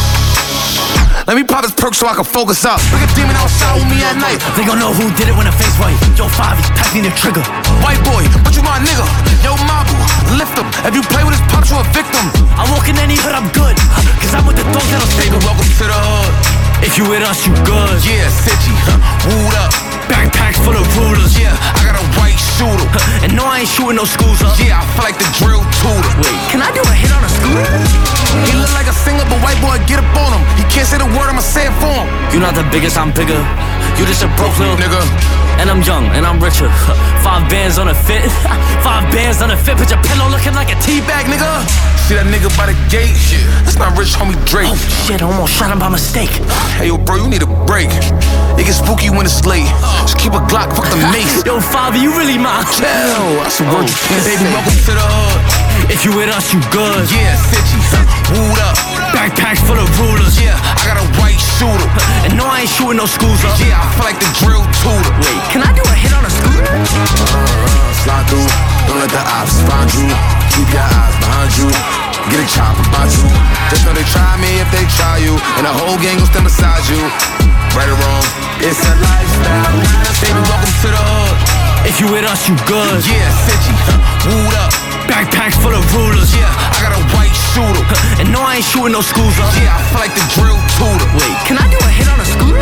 Let me pop this perk so I can focus up. Bring a demon outside with me at night. They gon' know who did it when the face white. Yo, Favi, pass me the trigger. White boy, but you my nigga. Yo, Mabu, lift him. If you play with his pops, you a victim. I'm walking any hood, I'm good. Cause I'm with the dogs that'll stay. Welcome to the hood. If you with us, you good. Yeah, City, wooed up. Backpacks full of rulers. Yeah, I got a white shooter. And no, I ain't shooting no schools up. Yeah, I feel like the drill tutor. Wait, can I do a hit on a scooter? He look like a singer, but white boy, get up on him. He can't say the word, I'ma say it for him. You not the biggest, I'm bigger. You just a broke little nigga. And I'm young, and I'm richer. 5 bands on a fit. 5 bands on a fit. Put your pillow looking like a teabag, nigga. See that nigga by the gate? Shit, that's not rich homie Drake. Oh shit, I almost shot him by mistake. Hey yo, bro, you need a break. It gets spooky when it's late. Just keep a Glock, fuck the mace. Yo, Favi, you really my chill. That's a word you can't say. Baby, welcome to the hood. If you with us, you good. Yeah, City, wooed up. Backpacks full of rulers. Yeah, I got a white shooter. And no, I ain't shooting no schools up. Yeah, I feel like the drill tutor. Wait, can I do a hit on a scooter? Slide through, don't let the ops find you. Keep your eyes behind you. Get a chopper by you. Just know they try me if they try you. And the whole gang will stand beside you. Right or wrong, it's a lifestyle. Baby, welcome to the hood. If you with us, you good. Yeah, City, wooed up. Backpacks full of rulers. Yeah, I got a white shooter. And no, I ain't shooting no schools up. Yeah, I feel like the drill tutor. Wait, can I do a hit on a scooter?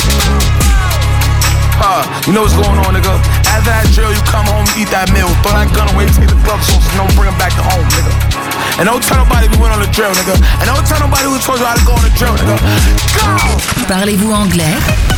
You know what's going on, nigga. After that drill, you come home, you eat that meal. Throw that gun away, take the gloves off, and don't bring them back to home, nigga. And don't tell nobody we went on the drill, nigga. And don't tell nobody we told you how to go on the drill, nigga. Go! Parlez-vous anglais?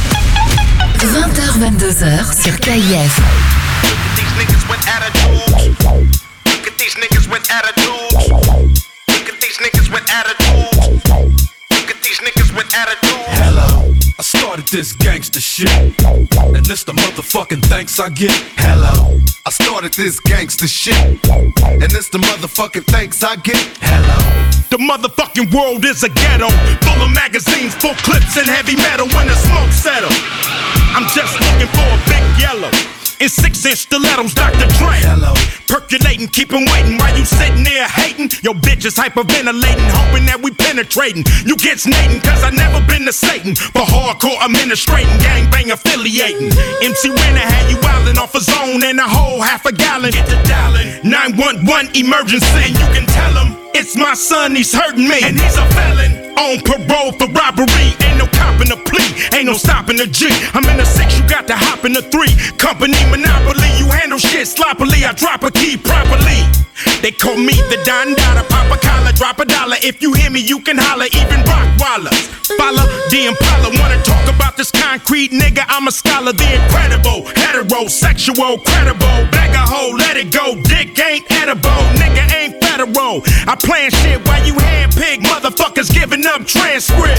20h-22h sur KIF. These niggas with attitudes. Look at these niggas with attitudes. Look at these niggas with attitudes. Look at these niggas with attitudes. Hello. I started this gangsta shit, and this the motherfucking thanks I get. Hello. I started this gangsta shit, and this the motherfucking thanks I get. Hello. The motherfucking world is a ghetto, full of magazines, full clips, and heavy metal. When the smoke settle, I'm just looking for a big yellow in 6-inch stilettos, Dr. Dre. Hello. Percolating, keep 'em waiting while you sitting there hating. Your bitch is hyperventilating, hoping that we penetrating. You get snating, cause I never been to Satan. For hardcore administrating, gangbang affiliating. MC Renner had you wildin' off a zone and a whole half a gallon. Get the dialing, 911 emergency. And you can tell him, it's my son, he's hurting me. And he's a felon, on parole for robbery. Ain't no copping a plea, ain't no stopping a G. I'm in the 6, you got to hop in the 3. Company monopoly, you handle shit sloppily. I drop a key properly. They call me the Don Dada, pop a collar, drop a dollar. If you hear me, you can holler, even Rockwallers. Follow the Impala, wanna talk about this concrete nigga? I'm a scholar, the incredible, heterosexual, credible. Bag a hoe, let it go, dick ain't edible, nigga ain't federal. I plan shit while you handpick motherfuckers giving up transcript.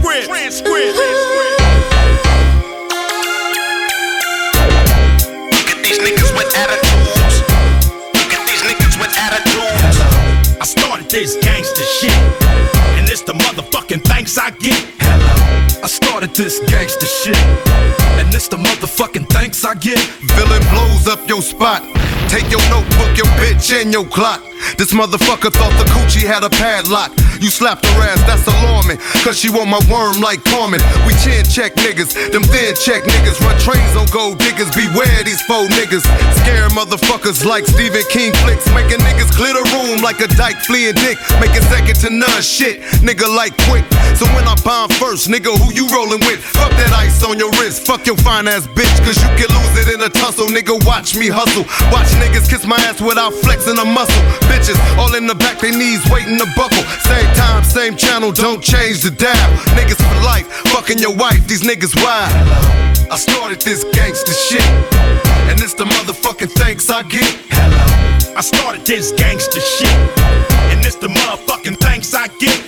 Look at these niggas with attitudes. Look at these niggas with attitudes. I started this gangsta shit, and it's the motherfucking thanks I get. I started this gangsta shit, and it's the motherfucking thanks I get. Villain blows up your spot. Take your notebook, your bitch, and your clock. This motherfucker thought the coochie had a padlock. You slapped her ass, that's alarming, cause she want my worm like Carmen. We chin check niggas, them thin check niggas. Run trains on gold diggers, beware these faux niggas. Scare motherfuckers like Stephen King flicks. Making niggas clear the room like a dyke fleeing dick. Making second to none shit, nigga like quick. So when I bomb first, nigga, who you rolling with? Fuck that ice on your wrist, fuck your fine ass bitch, cause you can lose it in a tussle. Nigga, watch me hustle. Watch niggas kiss my ass without flexing a muscle. Bitches all in the back, they knees waiting to buckle. Same time, same channel, don't change the dial. Niggas for life, fucking your wife, these niggas wild. I started this gangsta shit, and it's the motherfucking thanks I get. I started this gangsta shit, and it's the motherfucking thanks I get.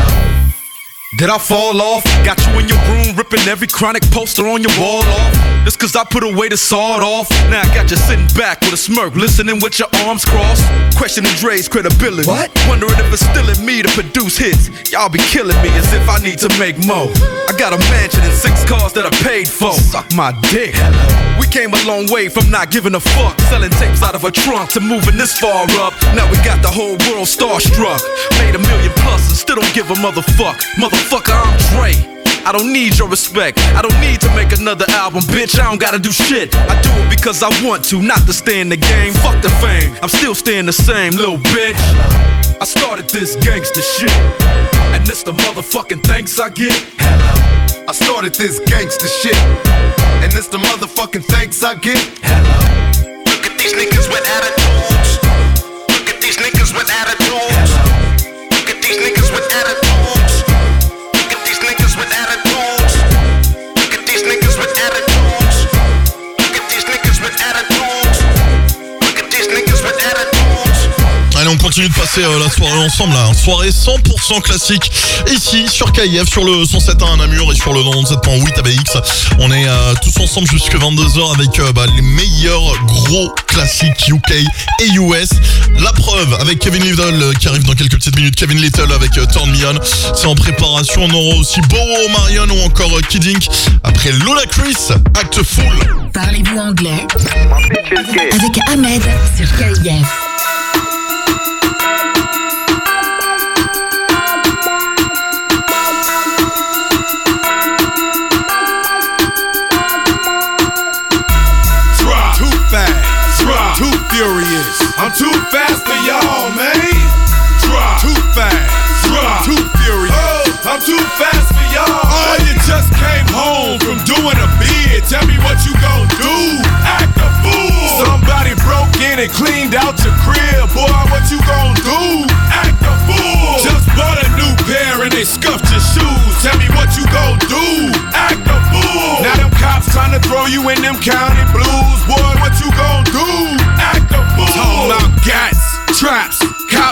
Did I fall off? Got you in your room ripping every chronic poster on your wall off. Just cause I put away the sawed off. Now I got you sitting back with a smirk, listening with your arms crossed, questioning Dre's credibility. What? Wondering if it's still in me to produce hits. Y'all be killing me as if I need to make more. I got a mansion and 6 cars that I paid for. Suck my dick. We came a long way from not giving a fuck, selling tapes out of a trunk to moving this far up. Now we got the whole world starstruck. Made $1 million plus and still don't give a motherfucker, I'm Dre. I don't need your respect. I don't need to make another album, bitch. I don't gotta do shit. I do it because I want to, not to stay in the game. Fuck the fame, I'm still staying the same, little bitch. I started this gangsta shit, and it's the motherfucking thanks I get. I started this gangsta shit, and it's the motherfucking thanks I get. Look at these niggas with attitudes. Look at these niggas with attitudes. Look at these niggas with attitudes. Allez, on continue de passer la soirée ensemble là, soirée 100% classique ici sur KIF, sur le 107.1 à Namur et sur le 97.8 à BX. On est tous ensemble jusqu'à 22h avec les meilleurs gros classiques UK et US. La preuve avec Kevin Little qui arrive dans quelques petites minutes. Kevin Little avec Turn Me On, c'est en préparation. On aura aussi Borough Marion ou encore Kid Ink. Après Lola Chris, Act Full. Parlez-vous anglais avec Ahmed sur KIF. Furious. I'm too fast for y'all, man. Drop. Too fast. Drop. Too furious. Oh, I'm too fast for y'all. Oh, you just came home from doing a bid. Tell me what you gon' do. Act a fool. Somebody broke in and cleaned out your crib. Boy, what you gon' do? Act a fool. Just bought a new pair and they scuffed your shoes. Tell me what you gon' do. Act a fool. Now them cops trying to throw you in them county blues. Boy, what you gon' do? Act a fool. Talking about gats, traps, cops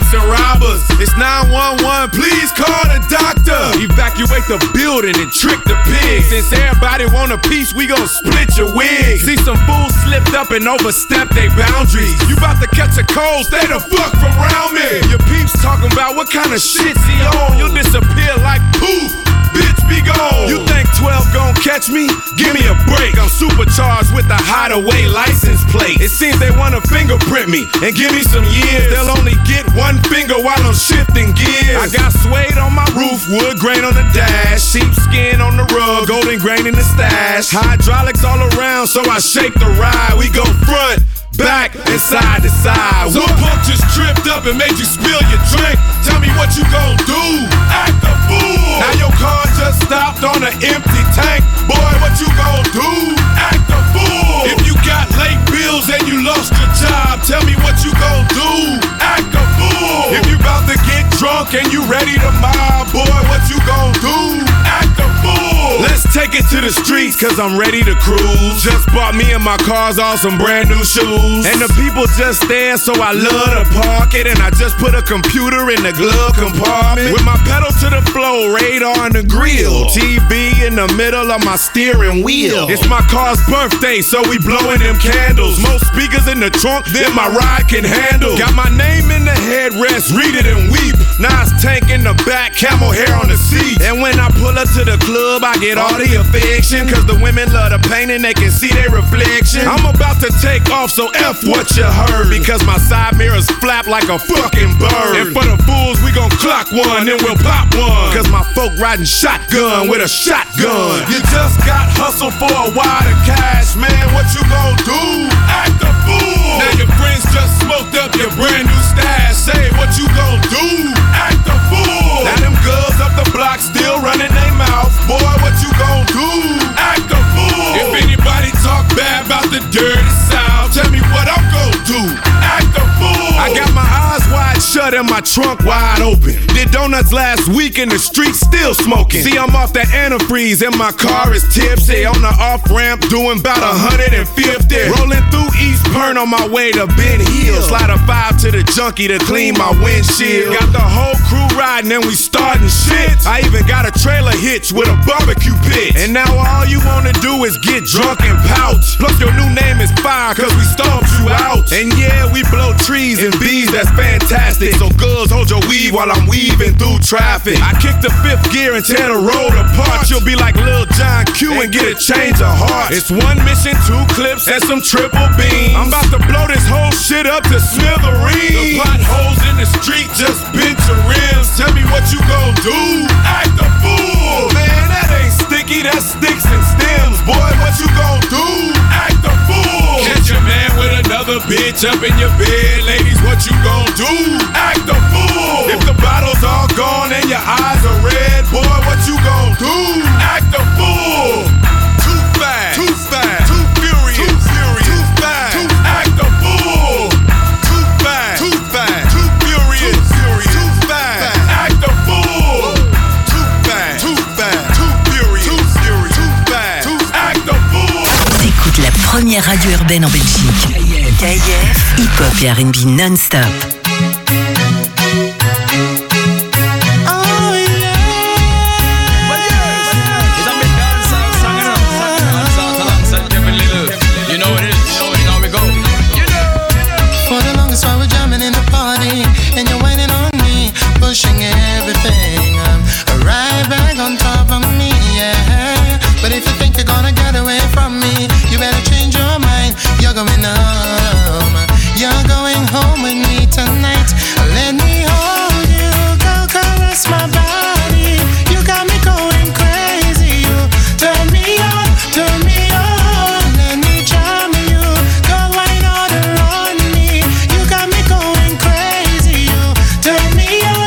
thieves and robbers. It's 911, please call the doctor. Evacuate the building and trick the pigs. Since everybody want a piece, we gon' split your wig. See some fools slipped up and overstepped their boundaries. You bout to catch a cold, stay the fuck from around me. Your peeps talking about what kind of shit's he on. You'll disappear like poof. Bitch, be gone. You think 12 gon' catch me? Give me a break. I'm supercharged with a hideaway license plate. It seems they wanna fingerprint me and give me some years. They'll only get one finger while I'm shifting gears. I got suede on my roof, wood grain on the dash, sheepskin on the rug, golden grain in the stash. Hydraulics all around, so I shake the ride. We go front, back, and side to side. Some punk just tripped up and made you spill your drink. Tell me what you gon' do. Act a fool. Now your car just stopped on an empty tank. Boy, what you gon' do? Act a fool. If you got late bills and you lost your job, tell me what you gon' do. Act a fool. If you about to get drunk and you ready to mob, boy, what you gon' do? Act a fool. Let's take it to the streets, cause I'm ready to cruise. Just bought me and my cars all some brand new shoes. And the people just there, so I love to park it. And I just put a computer in the glove compartment. With my pedal to the floor, radar in the grill, TV in the middle of my steering wheel. It's my car's birthday, so we blowing them candles. Most speakers in the trunk than my ride can handle. Got my name in the headrest, read it and weep. Nas tank in the back, camel hair on the seat. And when I pull up to the club, I get all the affection, cause the women love the paint and they can see their reflection. I'm about to take off, so F what you heard, because my side mirrors flap like a fucking bird. And for the fools, we gon' clock one, then we'll pop one, cause my folk riding shotgun with a shotgun. You just got hustled for a wad of cash, man, what you gon' do? Act a fool. Now your friends just smoked up your brand new stash. Say what you gon' do? Act a fool. Now them girls up the block still running their mouth. Boy, what you gon' do? Act a fool. If anybody talk bad about the dirty South, tell me what I'm gon' do. Act a fool. I got my eyes wide shut and my trunk wide open. Did donuts last week in the street, still smoking. See, I'm off the antifreeze and my car is tipsy. On the off-ramp doing about 150. Rolling through East Pern on my way to Ben Hill. Slide a 5 to the junkie to clean my windshield. Got the whole crew riding and we starting shit. I even got a trailer hitch with a barbecue pit. And now all you wanna do is get drunk and pout. Plus your new name is Fire, cause we stomped you out. And yeah, we blow trees and bees, that's fantastic. So girls, hold your weave while I'm weaving through traffic. I kick the fifth gear and tear the road apart. You'll be like Lil John Q and get a change of heart. It's one mission, 2 clips, and some triple beams. I'm about to blow this whole shit up to smithereens. The potholes in the street just bent your rims. Tell me what you gon' do? Act a fool. Man, that ain't sticky, that sticks and stems. Boy, what you gon' do? Act a fool. Catch your man with another bitch up in your bed. Ladies, what you gon' do? Act a fool. If the bottle's all gone and your eyes are red, boy, what you gon' do? Act a fool. Too fast, too fast, too furious, too furious, too fast, too act a fool. Too fast, too fast, too furious, too furious, too fast, act a fool. Too fast, too fast, too furious, too furious, too fast, too act a fool. T'écoutes la première radio urbaine en Belgique. KF, hip-hop et R&B non-stop. Pushing everything, right back on top of me, yeah. But if you think you're gonna get away from me, you better change your mind. You're going home, you're going home with me tonight. Let me hold you, go caress my body. You got me going crazy, you turn me on, turn me on. Let me charm you, go wine all around me. You got me going crazy, you turn me on.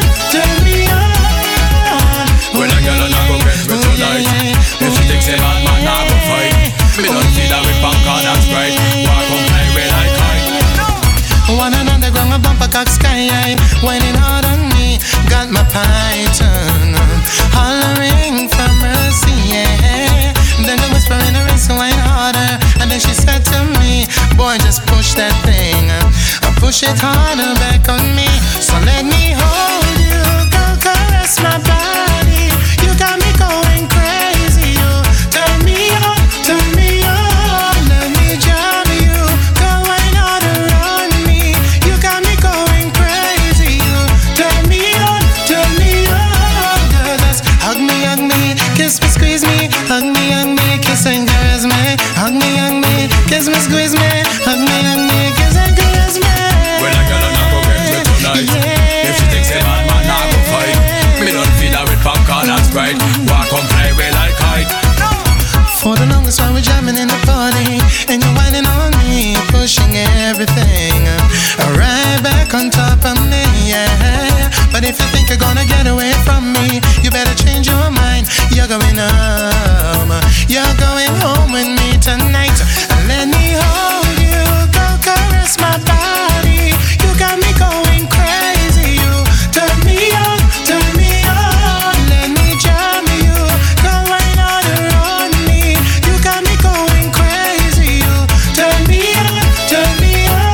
When I get on, I go get with tonight. If she thinks a bad man, I go fight. Me don't see that with Bangkok, that's right. Walk on play when I kite. One and underground, a bumper cock sky high, whining hard on me. Got my python hollering for mercy, yeah. Then the whisper in her ear, so wine harder. And then she said to me, boy, just push that thing, push it harder back on me. So So let me hold you, go caress my body. You got me going crazy. You turn me on, turn me on. Let me jam you, go wind out around me. You got me going crazy. You turn me on, turn me on. Girl, just hug me, kiss me, squeeze me. Hug me, kiss and caress me. Hug me, kiss me, squeeze me. Hug me, kiss and caress me. When a girl not go get me tonight, if she thinks a man not go fight, me don't feel her with popcorn and Sprite. Walk on play way like height. For the longest while we're jamming in the party, and you're whining on me, pushing everything right back on top of me, yeah. But if you think you're gonna get away from me, you better change your mind. You're going home, you're going home with me tonight. Let me hold you, go caress my body. You got me going crazy. You turn me on, turn me on. Let me jam you, go right out around me. You got me going crazy. You turn me on, turn me on.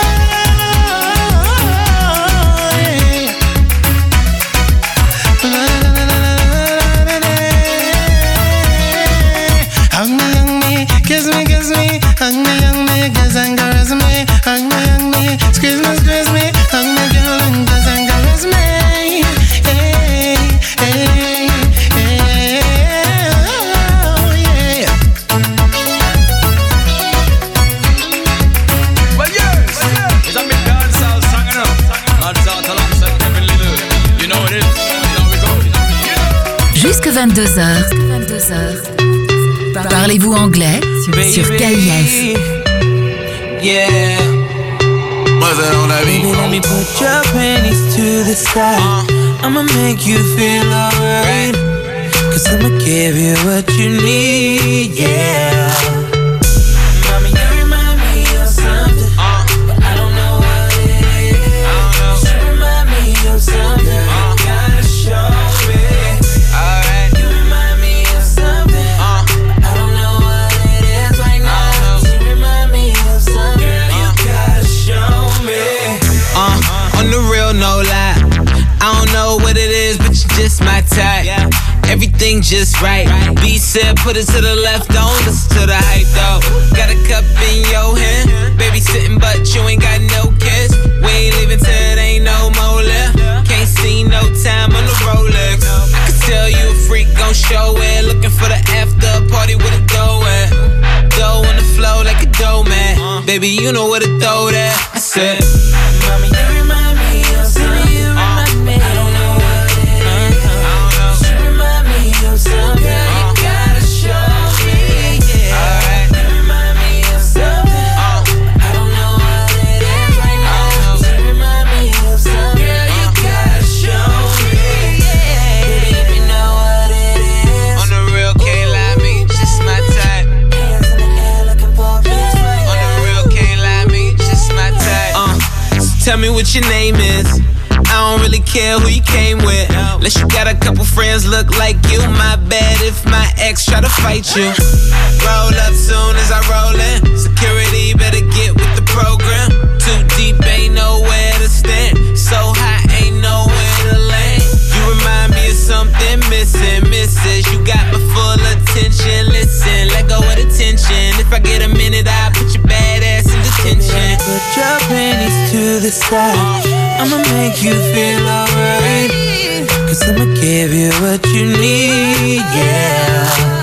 Hug me, kiss me, hug me, kiss and caress me. Hug me, squeeze me, hug me, girl, and kiss and caress me. Hey, hey, hey, oh yeah. Well, yes, it's a big dancehall song, you know. Lads out alongside Kevin Little. You know what it is. Now we go. Jusque 22h. Parlez-vous anglais sur KIF. Yeah. What's that on that beat? Baby, let me put your panties to the side. I'ma make you feel alright. Cause I'ma give you what you need, yeah. Mommy, you remind me of something, but I don't know what it is. You remind me of something, you gotta show me. Alright. You remind me of something, but I don't know what it is right now. You remind me of something, you gotta show me. On the real, no lie. I don't know what it is, but you just my type. Everything just right. B said, put it to the left, don't listen to the hype though. Got a cup in your hand, baby sitting, but you ain't got no kiss. We ain't leaving till it ain't no more left. Can't see no time on the Rolex. I can tell you a freak gon' show it. Looking for the after party with a dough at. Dough on the flow like a dough man. Baby, you know where to throw that. I said, Mommy, you remind me of something. You remind me. I don't know what it is. You remind me of something. You gotta show me. Yeah. You remind me of something. I don't know what it is right now. You remind me of something. Girl, you gotta show me. Baby, if you know what it is. On the real, can't lie me, just my type. Hands in the air looking for a bitch right now. On the real, can't lie me, just my type. So tell me what your name is. I don't really care who you came with. Unless you got a couple friends look like you. My bad if my ex try to fight you. Roll up soon as I roll in. Security better get with the program. Too deep, ain't nowhere to stand. So high, ain't nowhere to land. You remind me of something missing, missus. You got my full attention. Listen, let go of the tension. If I get a minute, I'll put your bad ass in detention. Put your panties to the side. I'ma make you feel alright. Cause I'ma give you what you need, yeah.